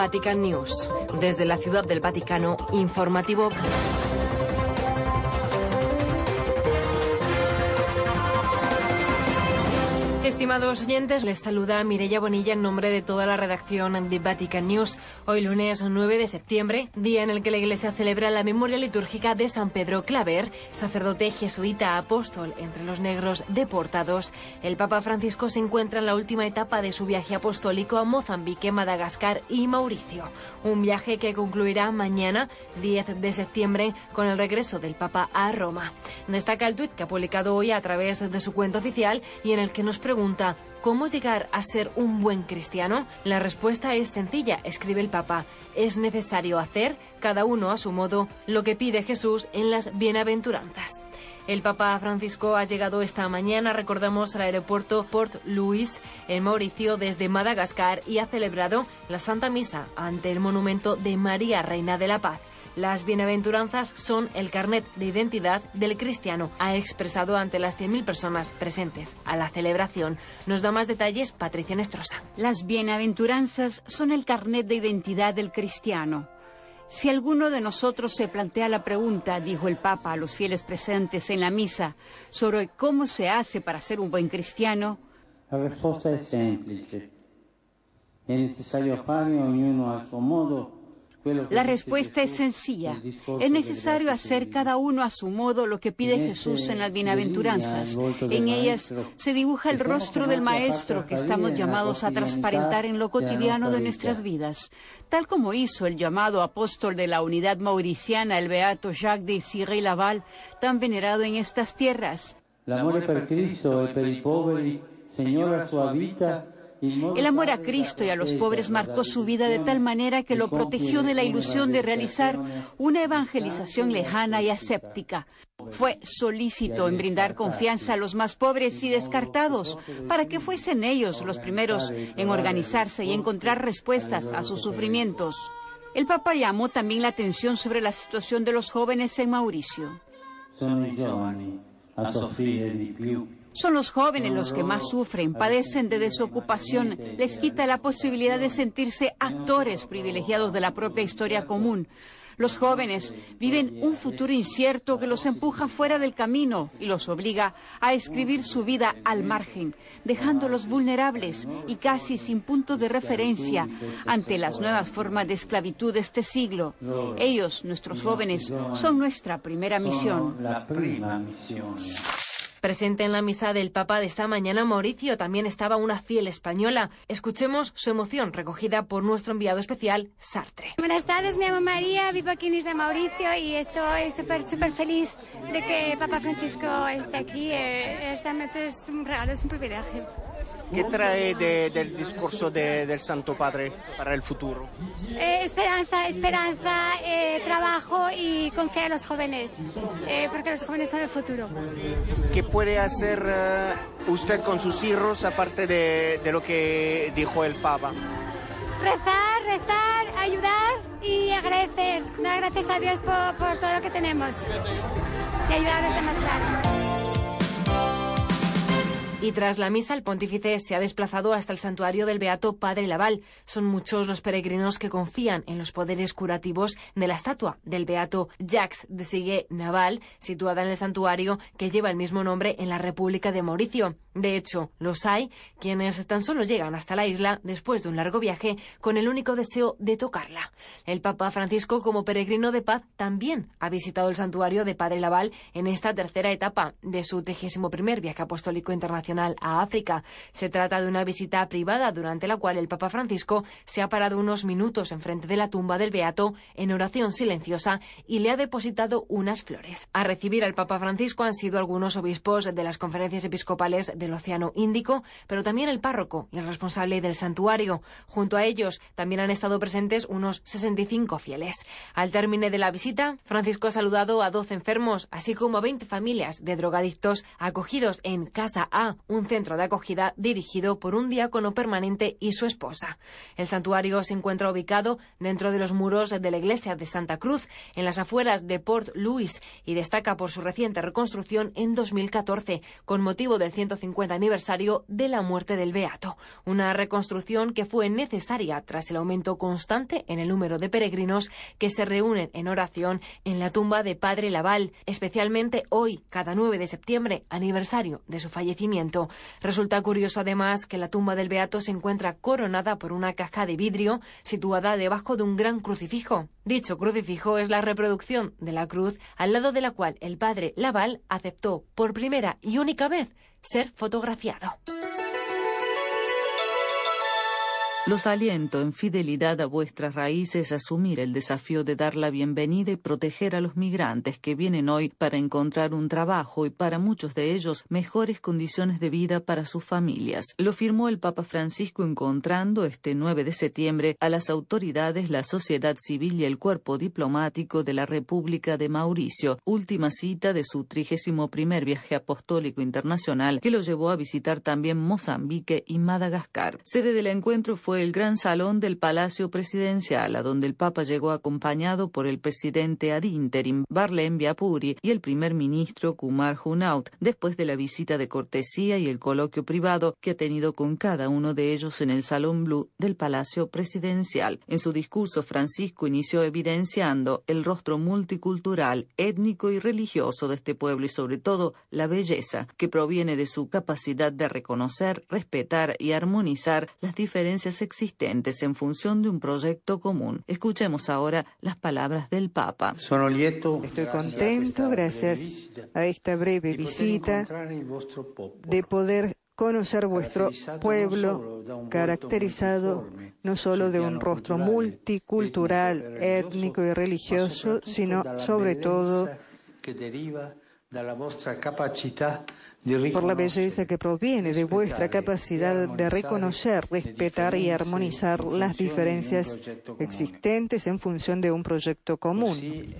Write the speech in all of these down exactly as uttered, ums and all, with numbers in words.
Vatican News. Desde la Ciudad del Vaticano, informativo. Estimados oyentes, les saluda Mireia Bonilla en nombre de toda la redacción de Vatican News. Hoy lunes nueve de septiembre, día en el que la Iglesia celebra la memoria litúrgica de San Pedro Claver, sacerdote jesuita apóstol entre los negros deportados. El Papa Francisco se encuentra en la última etapa de su viaje apostólico a Mozambique, Madagascar y Mauricio. Un viaje que concluirá mañana, diez de septiembre, con el regreso del Papa a Roma. Destaca el tuit que ha publicado hoy a través de su cuenta oficial y en el que nos pregunta Pregunta, ¿cómo llegar a ser un buen cristiano? La respuesta es sencilla, escribe el Papa. Es necesario hacer, cada uno a su modo, lo que pide Jesús en las bienaventuranzas. El Papa Francisco ha llegado esta mañana, recordamos, al aeropuerto Port Louis, en Mauricio, desde Madagascar, y ha celebrado la Santa Misa ante el monumento de María, Reina de la Paz. Las bienaventuranzas son el carnet de identidad del cristiano, ha expresado ante las cien mil personas presentes a la celebración. Nos da más detalles Patricia Nestrosa. Las bienaventuranzas son el carnet de identidad del cristiano. Si alguno de nosotros se plantea la pregunta, dijo el Papa a los fieles presentes en la misa, sobre cómo se hace para ser un buen cristiano, la respuesta es simple. Es necesario fare ognuno a su modo. La respuesta es sencilla. Es necesario hacer cada uno a su modo lo que pide Jesús en las bienaventuranzas. En ellas se dibuja el rostro del Maestro que estamos llamados a transparentar en lo cotidiano de nuestras vidas. Tal como hizo el llamado apóstol de la unidad mauriciana, el beato Jacques de Cirey-Laval, tan venerado en estas tierras. El amor per Cristo e per i poveri señora sua vita. El amor a Cristo y a los pobres marcó su vida de tal manera que lo protegió de la ilusión de realizar una evangelización lejana y aséptica. Fue solícito en brindar confianza a los más pobres y descartados, para que fuesen ellos los primeros en organizarse y encontrar respuestas a sus sufrimientos. El Papa llamó también la atención sobre la situación de los jóvenes en Mauricio. Son i giovani a soffrire di più. Son los jóvenes los que más sufren, padecen de desocupación, les quita la posibilidad de sentirse actores privilegiados de la propia historia común. Los jóvenes viven un futuro incierto que los empuja fuera del camino y los obliga a escribir su vida al margen, dejándolos vulnerables y casi sin punto de referencia ante las nuevas formas de esclavitud de este siglo. Ellos, nuestros jóvenes, son nuestra primera misión. Presente en la misa del Papa de esta mañana, Mauricio, también estaba una fiel española. Escuchemos su emoción recogida por nuestro enviado especial, Sartre. Buenas tardes, me llamo María, vivo aquí en Isla Mauricio y estoy súper, súper feliz de que Papa Francisco esté aquí. Eh, realmente es un regalo, es un privilegio. ¿Qué trae de, del discurso de, del Santo Padre para el futuro? Eh, esperanza, esperanza, eh, trabajo y confiar en los jóvenes, eh, porque los jóvenes son el futuro. ¿Qué puede hacer uh, usted con sus hijos aparte de, de lo que dijo el Papa? Rezar, rezar, ayudar y agradecer. Dar gracias a Dios por, por todo lo que tenemos y ayudar a los demás, claro. Y tras la misa, el pontífice se ha desplazado hasta el santuario del Beato Padre Laval. Son muchos los peregrinos que confían en los poderes curativos de la estatua del Beato Jacques de Cirey-Laval, situada en el santuario que lleva el mismo nombre en la República de Mauricio. De hecho, los hay quienes tan solo llegan hasta la isla después de un largo viaje con el único deseo de tocarla. El Papa Francisco, como peregrino de paz, también ha visitado el santuario de Padre Laval en esta tercera etapa de su trigésimo primer viaje apostólico internacional a África. Se trata de una visita privada durante la cual el Papa Francisco se ha parado unos minutos enfrente de la tumba del Beato en oración silenciosa y le ha depositado unas flores. A recibir al Papa Francisco han sido algunos obispos de las conferencias episcopales del Océano Índico, pero también el párroco y el responsable del santuario. Junto a ellos también han estado presentes unos sesenta y cinco fieles. Al término de la visita, Francisco ha saludado a doce enfermos, así como a veinte familias de drogadictos acogidos en Casa A, un centro de acogida dirigido por un diácono permanente y su esposa. El santuario se encuentra ubicado dentro de los muros de la iglesia de Santa Cruz, en las afueras de Port Louis, y destaca por su reciente reconstrucción en dos mil catorce, con motivo del ciento cincuenta cincuenta aniversario de la muerte del beato, una reconstrucción que fue necesaria tras el aumento constante en el número de peregrinos que se reúnen en oración en la tumba de Padre Laval, especialmente hoy, cada nueve de septiembre, aniversario de su fallecimiento. Resulta curioso además que la tumba del beato se encuentra coronada por una caja de vidrio situada debajo de un gran crucifijo. Dicho crucifijo es la reproducción de la cruz al lado de la cual el Padre Laval aceptó por primera y única vez ser fotografiado. Los aliento en fidelidad a vuestras raíces, asumir el desafío de dar la bienvenida y proteger a los migrantes que vienen hoy para encontrar un trabajo y para muchos de ellos mejores condiciones de vida para sus familias. Lo firmó el Papa Francisco encontrando este nueve de septiembre a las autoridades, la sociedad civil y el cuerpo diplomático de la República de Mauricio, última cita de su trigésimo primer viaje apostólico internacional que lo llevó a visitar también Mozambique y Madagascar. Sede del encuentro fue el gran salón del Palacio Presidencial, a donde el Papa llegó acompañado por el presidente ad interim Barlem Biapuri y el primer ministro Kumar Junaut, después de la visita de cortesía y el coloquio privado que ha tenido con cada uno de ellos en el Salón Blue del Palacio Presidencial. En su discurso, Francisco inició evidenciando el rostro multicultural, étnico y religioso de este pueblo y sobre todo la belleza que proviene de su capacidad de reconocer, respetar y armonizar las diferencias existentes en función de un proyecto común. Escuchemos ahora las palabras del Papa. Estoy contento, gracias a esta breve visita, de poder conocer vuestro pueblo, caracterizado no solo de un rostro multicultural, étnico y religioso, sino sobre todo por la belleza que proviene de vuestra capacidad de reconocer, respetar y armonizar las diferencias existentes en función de un proyecto común.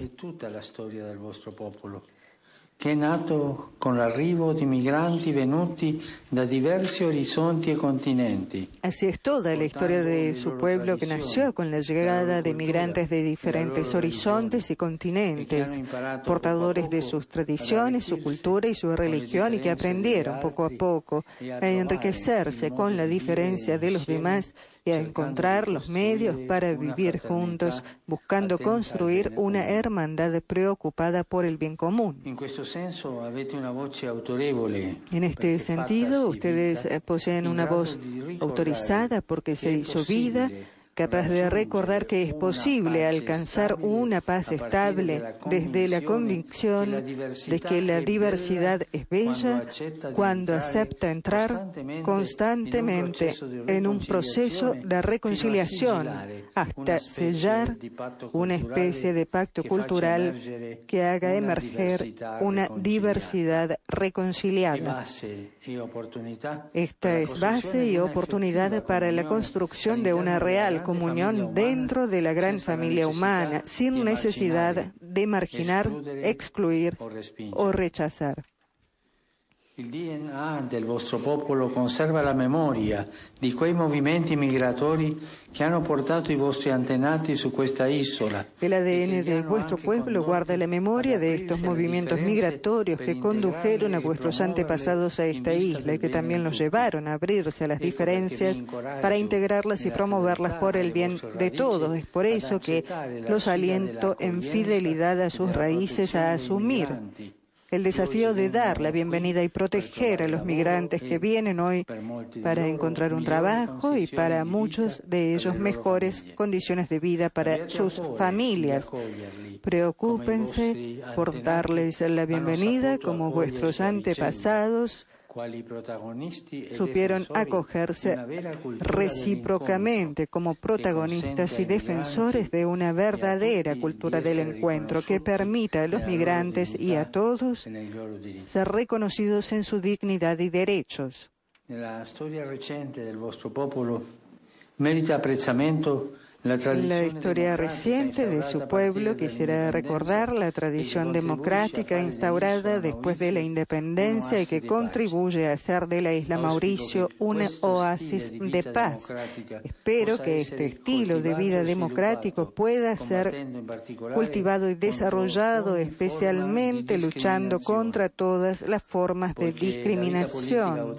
che è nato con l'arrivo di migranti venuti da diversi orizzonti e continenti. Así es toda la historia de su pueblo, que nació con la llegada de migrantes de diferentes horizontes y continentes, portadores de sus tradiciones, su cultura y su religión, y que aprendieron poco a poco a enriquecerse con la diferencia de los demás y a encontrar los medios para vivir juntos, buscando construir una hermandad preocupada por el bien común. En este sentido, ustedes poseen una voz autorizada porque se hizo vida, capaz de recordar que es posible alcanzar una paz estable desde la convicción de que la diversidad es bella cuando acepta entrar constantemente en un proceso de reconciliación hasta sellar una especie de pacto cultural que haga emerger una diversidad reconciliada. Esta es base y oportunidad para la construcción de una real comunión dentro de la gran familia humana, sin necesidad de marginar, excluir o rechazar. Il D N A del vostro popolo conserva la memoria di quei movimenti migratori che hanno portato i vostri antenati su questa isola. El A D N de vuestro pueblo guarda la memoria de estos movimientos migratorios que condujeron a vuestros antepasados a esta isla y que también los llevaron a abrirse a las diferencias para integrarlas y promoverlas por el bien de todos. Es por eso que los aliento en fidelidad a sus raíces a asumir el desafío de dar la bienvenida y proteger a los migrantes que vienen hoy para encontrar un trabajo y para muchos de ellos mejores condiciones de vida para sus familias. Preocúpense por darles la bienvenida como vuestros antepasados supieron acogerse recíprocamente como protagonistas y defensores de una verdadera cultura del encuentro que permita a los migrantes y a todos ser reconocidos en su dignidad y derechos. Nella storia recente del vostro popolo merita apprezzamento La historia reciente de su pueblo quisiera recordar la tradición democrática instaurada después de la independencia y que contribuye a hacer de la isla Mauricio un oasis de paz. Espero que este estilo de vida democrático pueda ser cultivado y desarrollado, especialmente luchando contra todas las formas de discriminación.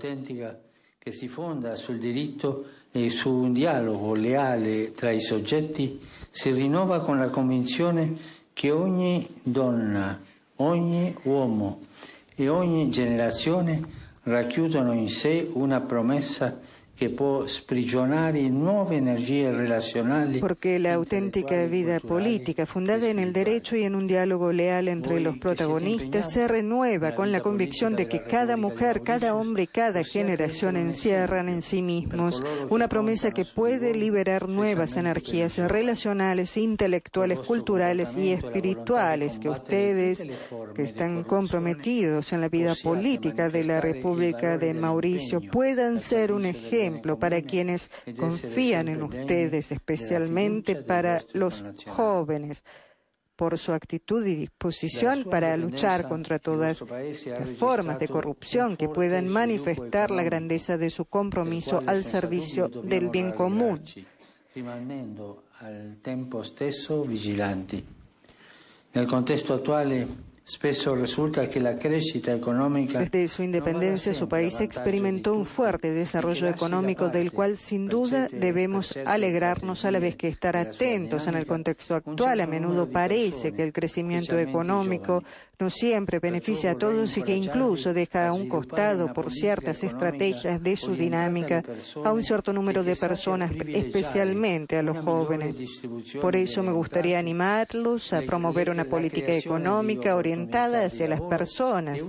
Che si fonda sul diritto e su un dialogo leale tra i soggetti si rinnova con la convinzione che ogni donna, ogni uomo e ogni generazione racchiudono in sé una promessa que può sprigionare nuove energie relazionali. Porque la auténtica vida política, fundada en el derecho y en un diálogo leal entre los protagonistas, se renueva con la convicción de que cada mujer, cada hombre y cada generación encierran en sí mismos una promesa que puede liberar nuevas energías relacionales, intelectuales, culturales y espirituales, que ustedes, que están comprometidos en la vida política de la República de Mauricio, puedan ser un ejemplo para quienes confían en ustedes, especialmente para los jóvenes, por su actitud y disposición para luchar contra todas las formas de corrupción que puedan manifestar la grandeza de su compromiso al servicio del bien común. Rimanendo al tempo stesso vigilanti. Nel contesto attuale spesso risulta che la crescita economica. Desde su independencia, su país experimentó un fuerte desarrollo económico del cual sin duda debemos alegrarnos, a la vez que estar atentos en el contexto actual. A menudo parece que el crecimiento económico no siempre beneficia a todos y que incluso deja a un costado, por ciertas estrategias de su dinámica, a un cierto número de personas, especialmente a los jóvenes. Por eso me gustaría animarlos a promover una política económica orientada hacia las personas,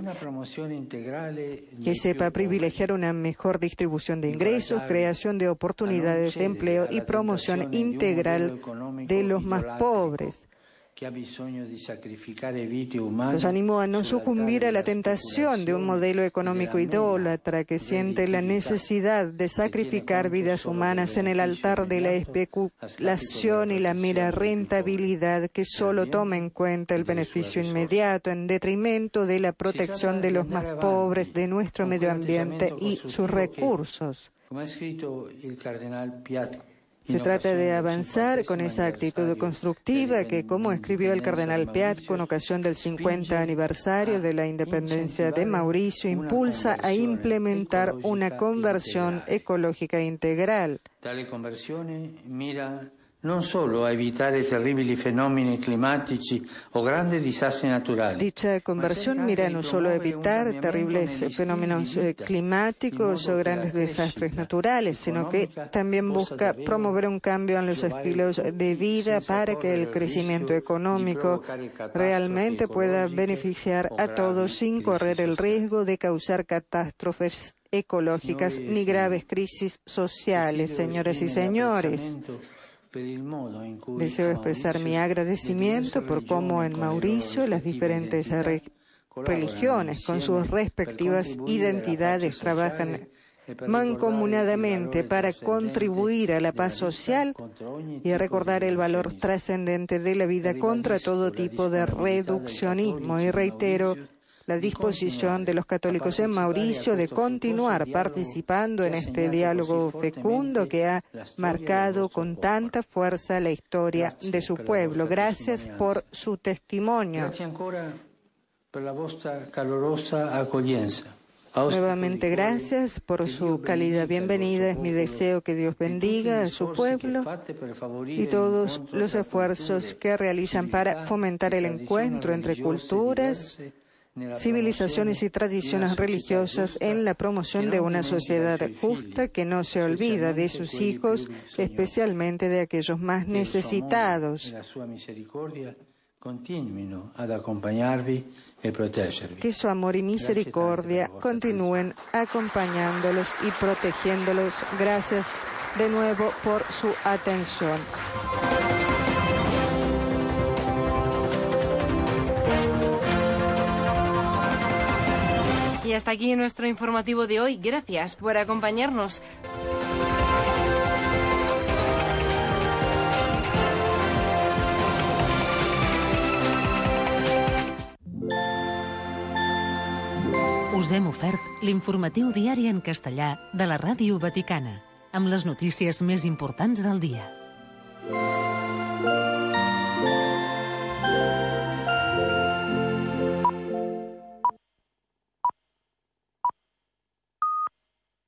que sepa privilegiar una mejor distribución de ingresos, creación de oportunidades de empleo y promoción integral de los más pobres. Los animo a no sucumbir a la tentación de un modelo económico idólatra que siente la necesidad de sacrificar vidas humanas en el altar de la especulación y la mera rentabilidad, que solo toma en cuenta el beneficio inmediato en detrimento de la protección de los más pobres, de nuestro medio ambiente y sus recursos. Se trata de avanzar con esa actitud constructiva que, como escribió el cardenal Piat con ocasión del cincuenta aniversario de la independencia de Mauricio, impulsa a implementar una conversión ecológica integral. Tale conversione mira non solo a evitare terribili fenomeni climatici o grandi disastri naturali. Dicha conversión mira no solo a evitar terribles fenómenos climáticos o grandes desastres naturales, sino que también busca promover un cambio en los estilos de vida para que el crecimiento económico realmente pueda beneficiar a todos sin correr el riesgo de causar catástrofes ecológicas ni graves crisis sociales. Señoras y señores, deseo expresar mi agradecimiento por cómo en Mauricio las diferentes re religiones, con sus respectivas identidades, trabajan mancomunadamente para contribuir a la paz social y a recordar el valor trascendente de la vida contra todo tipo de reduccionismo. Y reitero la disposición de los católicos en Mauricio de continuar participando en este diálogo fecundo que ha marcado con tanta fuerza la historia de su pueblo. Gracias por su testimonio. Nuevamente gracias por su cálida bienvenida. Es mi deseo que Dios bendiga a su pueblo y todos los esfuerzos que realizan para fomentar el encuentro entre culturas, civilizaciones y tradiciones religiosas en la promoción de una sociedad justa que no se olvida de sus hijos, especialmente de aquellos más necesitados. Que su amor y misericordia continúen acompañándolos y protegiéndolos. Gracias de nuevo por su atención. Y hasta aquí nuestro informativo de hoy. Gracias por acompañarnos. Us hem ofert l'informatiu diari en castellà de la Ràdio Vaticana, amb les notícies més importants del dia.